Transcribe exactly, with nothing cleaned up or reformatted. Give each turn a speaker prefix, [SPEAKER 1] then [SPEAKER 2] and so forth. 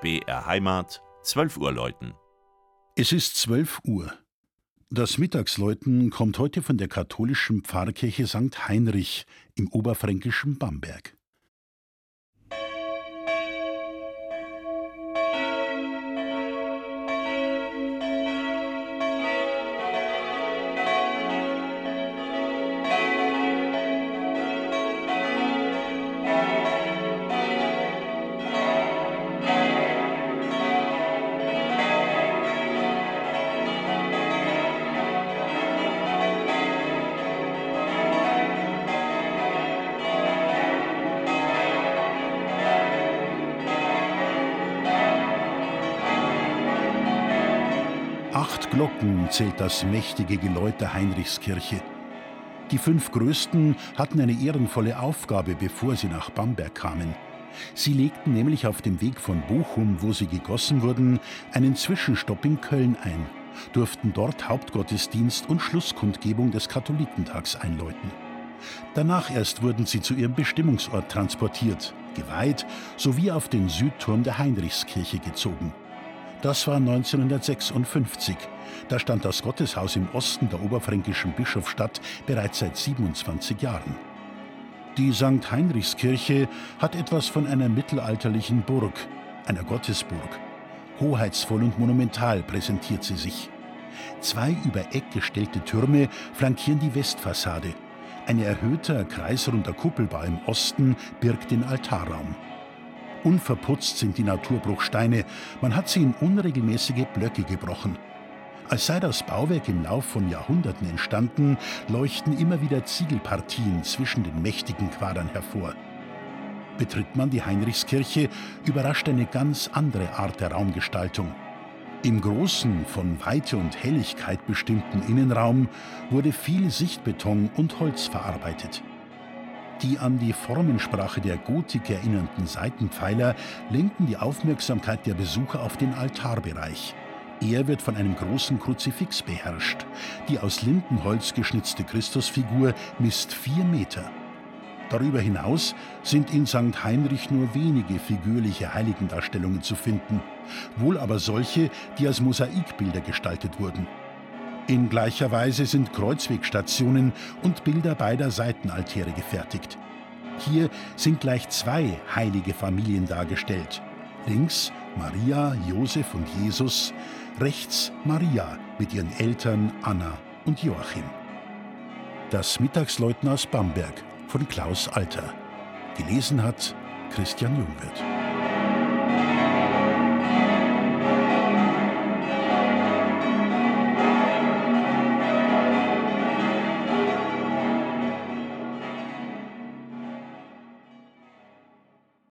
[SPEAKER 1] B R Heimat, zwölf Uhr läuten.
[SPEAKER 2] Es ist zwölf Uhr. Das Mittagsläuten kommt heute von der katholischen Pfarrkirche Sankt Heinrich im oberfränkischen Bamberg. Acht Glocken zählt das mächtige Geläut der Heinrichskirche. Die fünf größten hatten eine ehrenvolle Aufgabe, bevor sie nach Bamberg kamen. Sie legten nämlich auf dem Weg von Bochum, wo sie gegossen wurden, einen Zwischenstopp in Köln ein, durften dort Hauptgottesdienst und Schlusskundgebung des Katholikentags einläuten. Danach erst wurden sie zu ihrem Bestimmungsort transportiert, geweiht sowie auf den Südturm der Heinrichskirche gezogen. Das war neunzehnhundertsechsundfünfzig. Da stand das Gotteshaus im Osten der oberfränkischen Bischofsstadt bereits seit siebenundzwanzig Jahren. Die Sankt Heinrichskirche hat etwas von einer mittelalterlichen Burg, einer Gottesburg. Hoheitsvoll und monumental präsentiert sie sich. Zwei über Eck gestellte Türme flankieren die Westfassade. Ein erhöhter, kreisrunder Kuppelbau im Osten birgt den Altarraum. Unverputzt sind die Naturbruchsteine, man hat sie in unregelmäßige Blöcke gebrochen. Als sei das Bauwerk im Lauf von Jahrhunderten entstanden, leuchten immer wieder Ziegelpartien zwischen den mächtigen Quadern hervor. Betritt man die Heinrichskirche, überrascht eine ganz andere Art der Raumgestaltung. Im großen, von Weite und Helligkeit bestimmten Innenraum wurde viel Sichtbeton und Holz verarbeitet. Die an die Formensprache der Gotik erinnernden Seitenpfeiler lenken die Aufmerksamkeit der Besucher auf den Altarbereich. Er wird von einem großen Kruzifix beherrscht. Die aus Lindenholz geschnitzte Christusfigur misst vier Meter. Darüber hinaus sind in Sankt Heinrich nur wenige figürliche Heiligendarstellungen zu finden, wohl aber solche, die als Mosaikbilder gestaltet wurden. In gleicher Weise sind Kreuzwegstationen und Bilder beider Seitenaltäre gefertigt. Hier sind gleich zwei heilige Familien dargestellt. Links Maria, Josef und Jesus, rechts Maria mit ihren Eltern Anna und Joachim. Das Mittagsläuten aus Bamberg von Klaus Alter. Gelesen hat Christian Jungwirth.